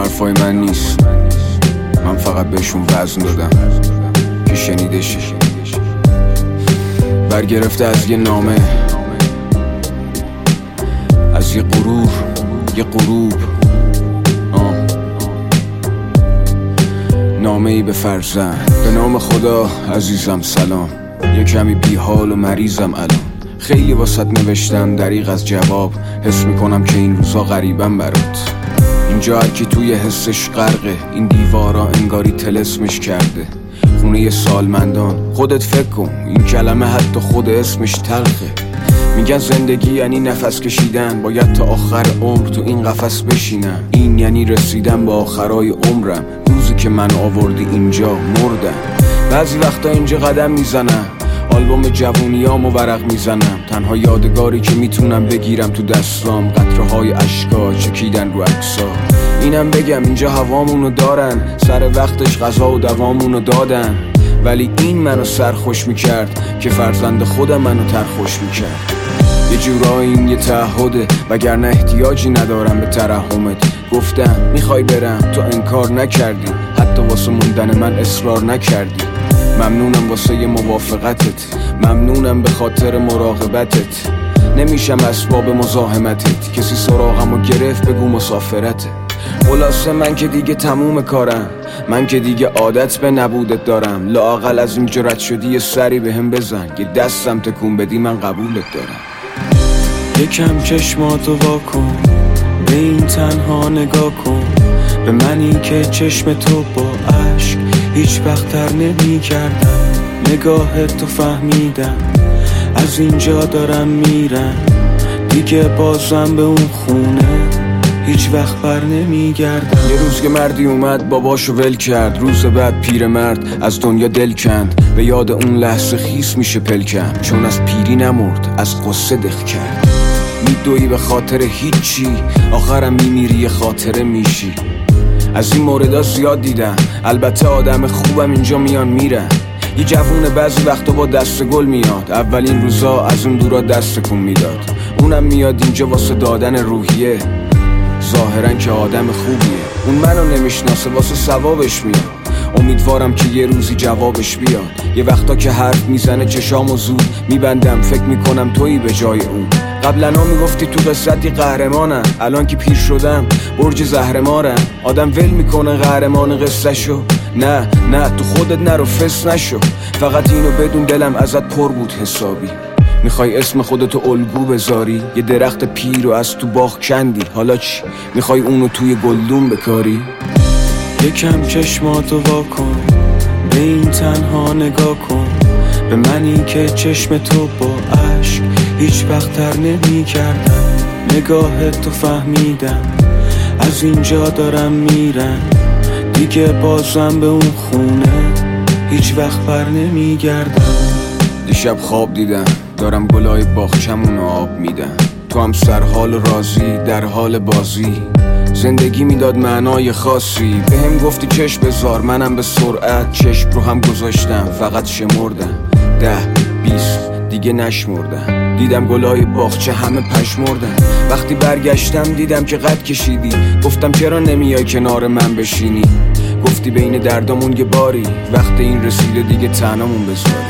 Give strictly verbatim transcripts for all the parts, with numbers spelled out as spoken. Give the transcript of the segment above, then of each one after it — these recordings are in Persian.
حرفای من نیست، من فقط بهشون وزن دادم که شنیده شه. برگرفته از یه نامه، از یه غرور، یه غروب، آه. نامه ای به فرزند. به نام خدا عزیزم سلام، یه کمی بی حال و مریضم الان. خیلی واسط نوشتم دریغ از جواب، حس میکنم که این روزا غریبم برات. اینجا هرکی توی حسش غرقه، این دیوارا انگاری طلسمش کرده. خونه سالمندان، خودت فکر کن این کلمه حتی خود اسمش تلخه. میگن زندگی یعنی نفس کشیدن، باید تا آخر عمر تو این قفس بشینم. این یعنی رسیدن به آخرای عمرم، روزی که من آوردی اینجا مردم. بعضی وقتا اینجا قدم میزنم، آلبوم جوونیامو ورق میزنم. تنها یادگاری که میتونم بگیرم تو دستام، قطره های اشکا چکیدن رو عکسا. اینم بگم اینجا هوامونو دارن، سر وقتش غذا و دوامونو دادن. ولی این منو سرخوش میکرد که فرزند خودم منو ترخوش میکرد. یه جورایی این یه تعهده، وگرنه احتیاجی ندارم به ترحمت. گفتم میخوای برم، تو انکار نکردی، حتی واسه موندن من اصرار نکردی. ممنونم واسه ی موافقتت، ممنونم به خاطر مراقبتت. نمیشم اسباب مزاحمتت، کسی سراغمو گرفت بگو مسافرته. خلاصه من که دیگه تموم کارم، من که دیگه عادت به نبودت دارم. لااقل از اینجا رد شدی یه سری به هم بزن، یه دستم تکون بدی من قبولت دارم. یکم چشماتو واکن، به این تنها نگاه کن. به منی که چشم تو با عشق هیچ وقت تر نمی کردم. نگاهت تو فهمیدم، از اینجا دارم میرم. دیگه بازم به اون خونه هیچ وقت بر نمی گردم. یه روز که مردی اومد باباشو ول کرد، روز بعد پیرمرد از دنیا دل کند. به یاد اون لحظه خیس میشه پلکم، چون از پیری نمرد از قصه دق کرد. میدوی به خاطر هیچی، آخرم میمیری خاطره میشی. از این موردها زیاد دیدم، البته آدم خوبم اینجا میان میرن. یه جوون بعضی وقتا با دست گل میاد، اولین روزا از اون دورا دست کن میداد. اونم میاد اینجا واسه دادن روحیه، ظاهرا که آدم خوبیه. اون منو نمیشناسه، واسه ثوابش میاد. امیدوارم که یه روزی جوابش بیاد. یه وقتا که حرف میزنه چشامو زود میبندم، فکر میکنم تویی به جای اون. قبلا ها میگفتی تو قصتی قهرمانم، الان که پیر شدم برج زهرمارم. آدم ول میکنه قهرمان قصه شو، نه نه تو خودت نرو فس نشو. فقط اینو بدون دلم ازت پر بود حسابی. میخوای اسم خودتو الگو بذاری، یه درخت پیر رو از تو باغ کندی. حالا چی؟ میخوای اونو توی گلدون بکاری؟ یکم چشماتو واکن، به این تنها نگاه کن. به منی که چشم تو با عشق هیچ وقت تر نمی کردم. نگاهت تو فهمیدم، از اینجا دارم میرم. دیگه بازم به اون خونه هیچ وقت بر نمی گردم. دیشب خواب دیدم دارم گلای باغچمونو آب میدم. تو هم سرحال و راضی در حال بازی. زندگی میداد معنای خاصی، به هم گفتی چشم بذار، منم به سرعت چشم رو هم گذاشتم. فقط شمردم ده بیست دیگه نشمردم. دیدم گلای باغچه همه پشمردن. وقتی برگشتم دیدم که قد کشیدی. گفتم چرا نمیای کنار من بشینی؟ گفتی بین دردامون یه باری، وقت این رسیده دیگه تنهامون بذاری.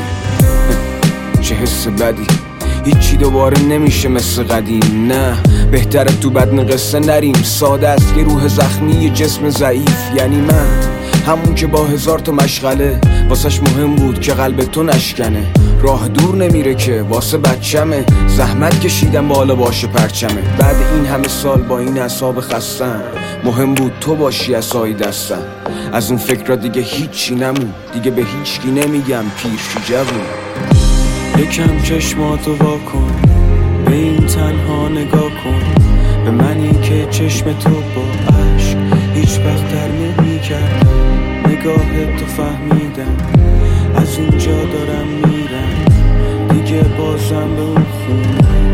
چه حس بدی، هیچی دوباره نمیشه مثل قدیم. نه بهتره تو بدن قصه نریم. ساده است یه روح زخمی، یه جسم ضعیف. یعنی من همون که با هزار تا مشغله واسش مهم بود که قلب تو نشکنه. راه دور نمیره که واسه بچمه، زحمت کشیدم بالا باشه پرچمه. بعد این همه سال با این اعصاب خستم، مهم بود تو باشی عصای دستم. از اون فکر را دیگه هیچی نمون، دیگه به هیچکی نمیگم پیرشی جوون. یکم چشماتو واکن، به این تنها نگاه کن. به منی که چشم تو با عشق هیچ وقت تر نمی کردم. نگاهت تو فهمیدم، از اینجا دارم میرم. دیگه بازم به اون خونه